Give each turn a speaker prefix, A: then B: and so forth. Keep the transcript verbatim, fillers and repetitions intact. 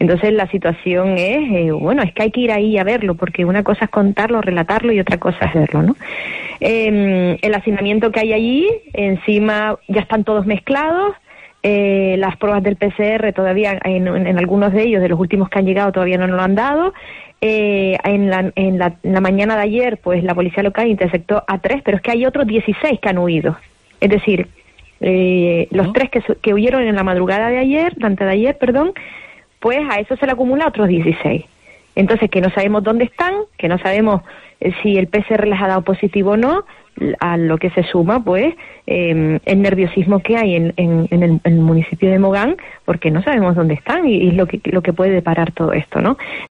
A: Entonces la situación es, eh, bueno, es que hay que ir ahí a verlo, porque una cosa es contarlo, relatarlo y otra cosa es verlo, ¿no? Eh, el hacinamiento que hay allí, encima ya están todos mezclados, eh, las pruebas del P C R todavía, en, en, en algunos de ellos, de los últimos que han llegado, todavía no nos lo han dado. Eh, en, la, en, la, en la mañana de ayer, pues la policía local interceptó a tres, pero es que hay otros dieciséis que han huido. Es decir, eh, los
B: ¿no?
A: tres que, que huyeron en la madrugada de ayer, antes de ayer, perdón, pues a eso se le acumula otros dieciséis. Entonces, que no sabemos dónde están, que no sabemos eh, si el P C R les ha dado positivo o no, a lo que se suma, pues, eh, el nerviosismo que hay en, en, en, el, en el municipio de Mogán, porque no sabemos dónde están y, y lo que lo que puede deparar todo esto, ¿no?